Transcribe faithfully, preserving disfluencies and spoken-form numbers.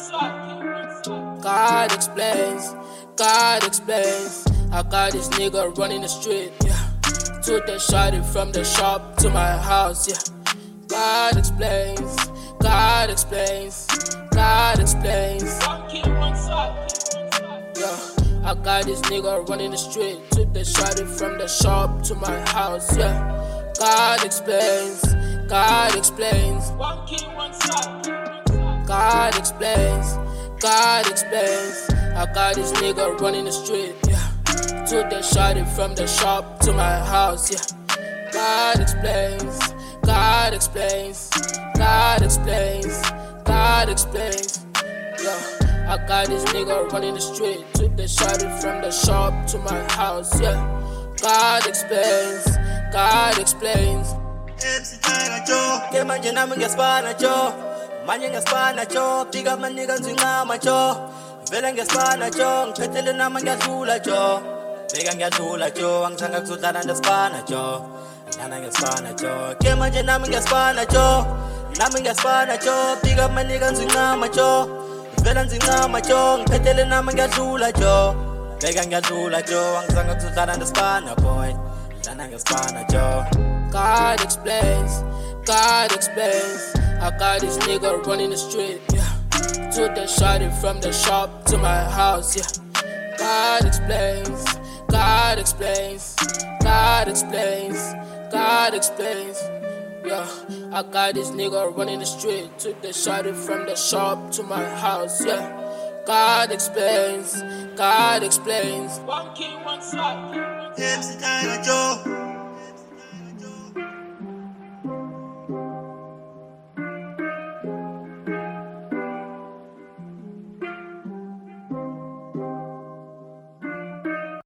God explains, God explains. I got this nigga running the street, yeah. Took the shotty from the shop to my house, yeah. God explains, God explains, God explains. Yeah, I got this nigga running the street. Took the shotty from the shop to my house, yeah. God explains, God explains. God explains, God explains. I got this nigga running the street, yeah. Took the shotty from the shop to my house, yeah. God explains, God explains, God explains, God explains. Yeah, I got this nigga running the street. Took the shotty from the shop to my house, yeah. God explains, God explains. Ke manje nami ngiyasibana cho, manje ngiyasibana cho, pick up my niggas ngincama cho, vele ngiyasibana cho, ngiphethele nama ngiyadlula cho, beka ngiyadlula cho, angithanga kuzodlala ndasibana cho, lana ngiyasibana cho. Ke manje nami ngiyasibana cho, nami ngiyasibana cho, pick up my niggas ngincama cho, vele ngincama cho, ngiphethele nama ngiyadlula cho, beka ngiyadlula cho, angithanga kuzodlala ndasibana boy, lana ngiyasibana cho. God explains, God explains. I got this nigga running the street, yeah. Took the shotty from the shop to my house, yeah. God explains, God explains, God explains, God explains. Yeah, I got this nigga running the street. Took the shotty from the shop to my house, yeah. God explains, God explains. M C Tiger Joe.